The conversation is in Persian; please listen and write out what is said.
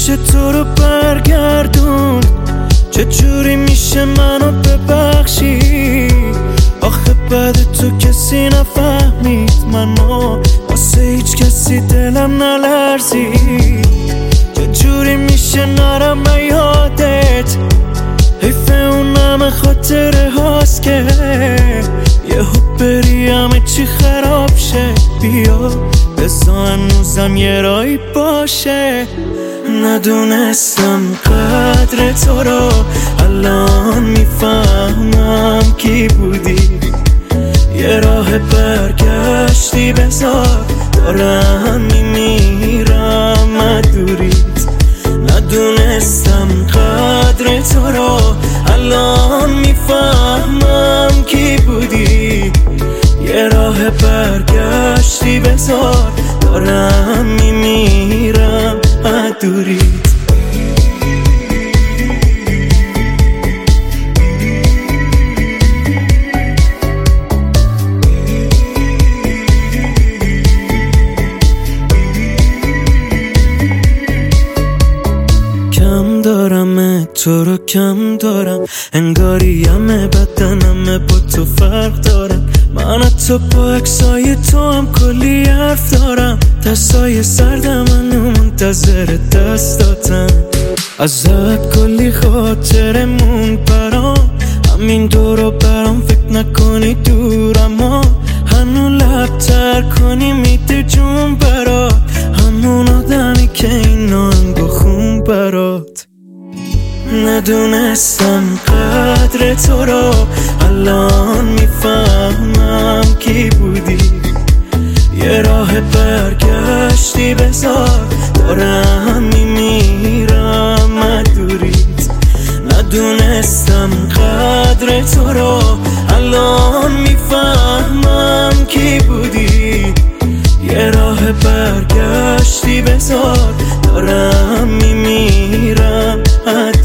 میشه تو رو برگردون؟ چجوری میشه منو ببخشی؟ آخه بعد تو کسی نفهمید منو، واسه هیچ کسی دلم نلرزید. چجوری میشه نرم یادت؟ حیف اون همه خاطره هاست که یهو بری همه چی خراب شه. بیا بسا هنوزم یه رایی باشه. ندونستم قدر تو رو، الان میفهمم کی بودی. یه راه برگشتی بذار، دارم میمیرم مدوریت. ندونستم قدر تو رو، الان میفهمم کی بودی. یه راه برگشتی بذار، دارم میمیرم مدوریت. کم دارم تو رو کم دارم، انگاری همه بدنم با تو فرق دارم. من تو با عکسای تو هم کلی حرف دارم، دستای سردم منو منتظر دستاتم. ازت کلی خاطرمون برام، همین دورو برام فکر نکنی دورم ها. هنو لبتر کنی میده جون برات، همون آدمی که این آهنگو خون برات. ندونستم قدر تو رو، الان میفهمم کی بودی. یه راه برگشتی بذار، دارم میمیرم مدوریت. ندونستم قدر تو رو، الان میفهمم کی بودی. یه راه برگشتی بذار، دارم میمیرم